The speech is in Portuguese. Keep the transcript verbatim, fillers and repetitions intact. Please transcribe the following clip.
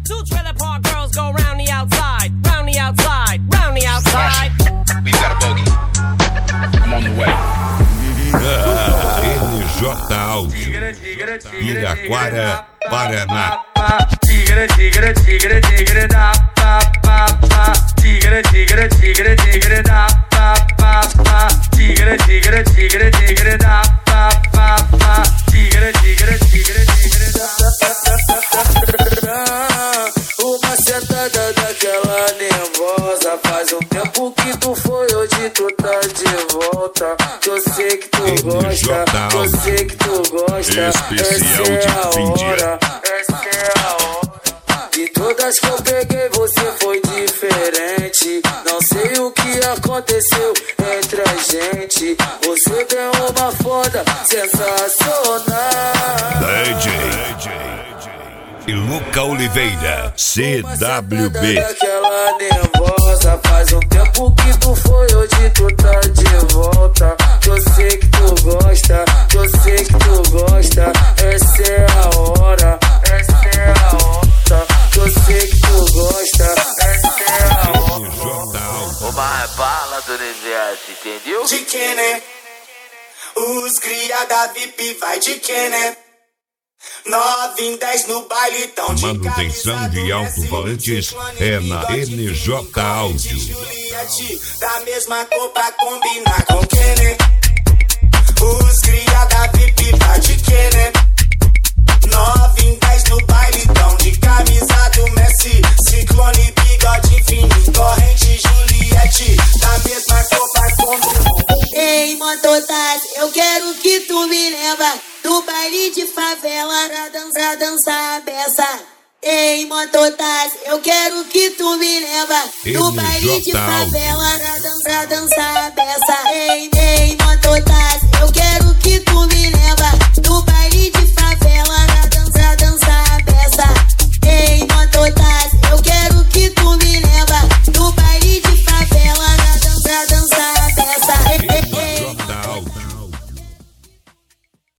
Two trailer park girls go round the outside, round the outside, round the outside. We got a bogey. I'm on the way. Ah, N J Áudio, Piraquara, Paraná. Tigre, tigre, tigre, tigre da pa pa pa. Tigre, tigre, tigre, tigre da pa pa pa. Tigre, tigre, tigre, tigre da pa pa pa. Tigre, tigre, tigre, tigre da pa pa pa. Uma sentada daquela nervosa. Faz um tempo que tu foi, hoje tu tá de volta. Eu sei que tu gosta, eu sei que tu gosta. Especial Essa é de a fim de hora, ano. essa é a hora. De todas que eu peguei, você foi diferente. Não sei o que aconteceu entre a gente. Você deu uma foda sensacional. D J e Luca Oliveira, C W B. Daquela nervosa, faz um tempo que tu foi, hoje tu tá de volta. Eu sei que tu gosta, eu sei que tu gosta. Essa é a hora, essa é a hora. Eu sei que tu gosta, essa é a hora. O bar é bala do universo, entendeu? De que, né? Os cria da V I P vai de que, né? nove em dez no baile tão de Manutenção de alto-falantes é na N J Áudio. Juliette, da mesma cor pra combinar com quem, né? Os cria da V I P vai de que, né? nove em dez no baile tão de camisa do Messi. Ciclone, bigode fininho, corrente Juliette, da mesma cor pra combinar. Ei, mototáxi, eu quero que tu me leva do baile de favela pra dançar, dançar a beça. Ei, mototáxi, eu quero que tu me leva do baile de favela pra